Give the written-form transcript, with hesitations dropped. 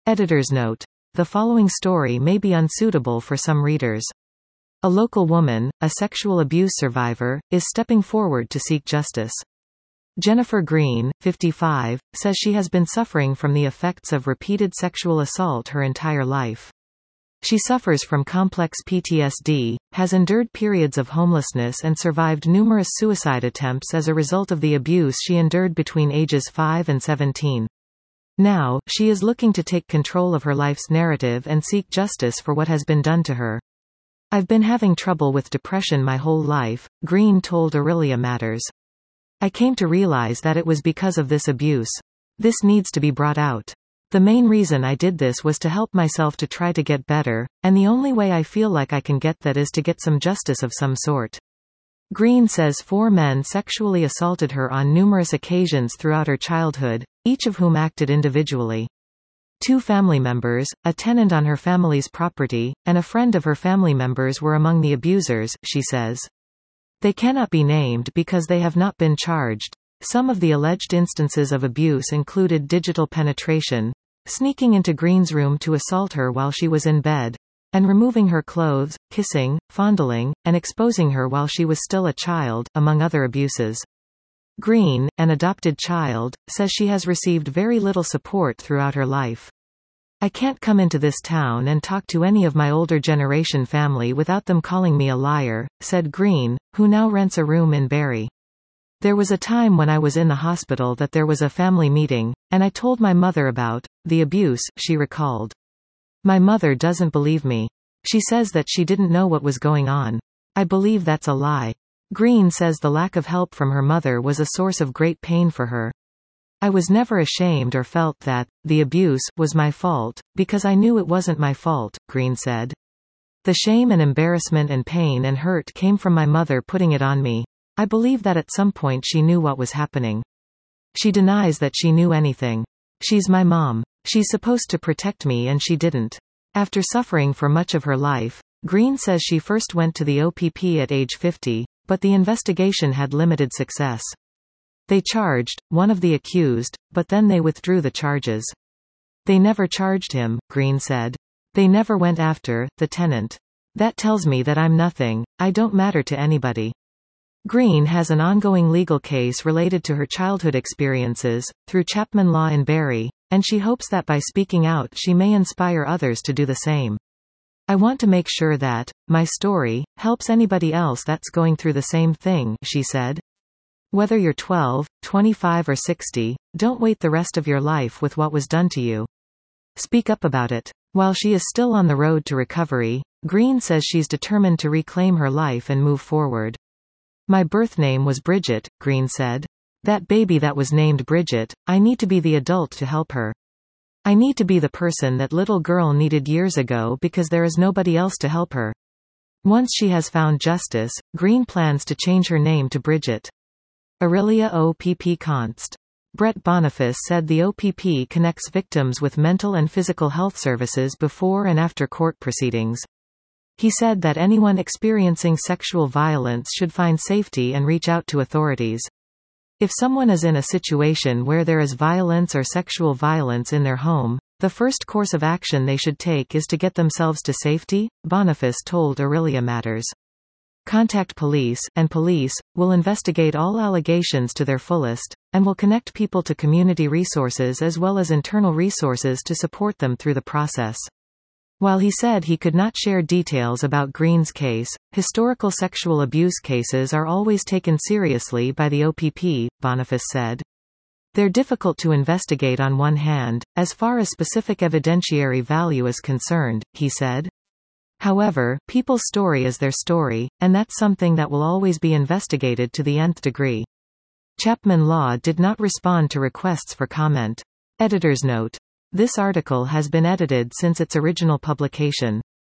Editor's note. The following story may be unsuitable for some readers. A local woman, a sexual abuse survivor, is stepping forward to seek justice. Jennifer Green, 55, says she has been suffering from the effects of repeated sexual assault her entire life. She suffers from complex PTSD, has endured periods of homelessness and survived numerous suicide attempts as a result of the abuse she endured between ages 5 and 17. Now, she is looking to take control of her life's narrative and seek justice for what has been done to her. I've been having trouble with depression my whole life, Green told Aurelia Matters. I came to realize that it was because of this abuse. This needs to be brought out. The main reason I did this was to help myself to try to get better, and the only way I feel like I can get that is to get some justice of some sort. Green says 4 men sexually assaulted her on numerous occasions throughout her childhood, each of whom acted individually. 2 family members, a tenant on her family's property, and a friend of her family members were among the abusers, she says. They cannot be named because they have not been charged. Some of the alleged instances of abuse included digital penetration, sneaking into Green's room to assault her while she was in bed, and removing her clothes, kissing, fondling, and exposing her while she was still a child, among other abuses. Green, an adopted child, says she has received very little support throughout her life. I can't come into this town and talk to any of my older generation family without them calling me a liar, said Green, who now rents a room in Barrie. There was a time when I was in the hospital that there was a family meeting, and I told my mother about the abuse, she recalled. My mother doesn't believe me. She says that she didn't know what was going on. I believe that's a lie. Green says the lack of help from her mother was a source of great pain for her. I was never ashamed or felt that the abuse was my fault, because I knew it wasn't my fault, Green said. The shame and embarrassment and pain and hurt came from my mother putting it on me. I believe that at some point she knew what was happening. She denies that she knew anything. She's my mom. She's supposed to protect me and she didn't. After suffering for much of her life, Green says she first went to the OPP at age 50, but the investigation had limited success. They charged one of the accused, but then they withdrew the charges. They never charged him, Green said. They never went after the tenant. That tells me that I'm nothing, I don't matter to anybody. Green has an ongoing legal case related to her childhood experiences, through Chapman Law in Barrie, and she hopes that by speaking out she may inspire others to do the same. I want to make sure that my story helps anybody else that's going through the same thing, she said. Whether you're 12, 25 or 60, don't wait the rest of your life with what was done to you. Speak up about it. While she is still on the road to recovery, Green says she's determined to reclaim her life and move forward. My birth name was Bridget, Green said. That baby that was named Bridget, I need to be the adult to help her. I need to be the person that little girl needed years ago because there is nobody else to help her. Once she has found justice, Green plans to change her name to Bridget. Aurelia OPP Const. Brett Boniface said the OPP connects victims with mental and physical health services before and after court proceedings. He said that anyone experiencing sexual violence should find safety and reach out to authorities. If someone is in a situation where there is violence or sexual violence in their home, the first course of action they should take is to get themselves to safety, Boniface told Aurelia Matters. Contact police, and police will investigate all allegations to their fullest, and will connect people to community resources as well as internal resources to support them through the process. While he said he could not share details about Green's case, historical sexual abuse cases are always taken seriously by the OPP, Boniface said. They're difficult to investigate on one hand, as far as specific evidentiary value is concerned, he said. However, people's story is their story, and that's something that will always be investigated to the nth degree. Chapman Law did not respond to requests for comment. Editor's note. This article has been edited since its original publication.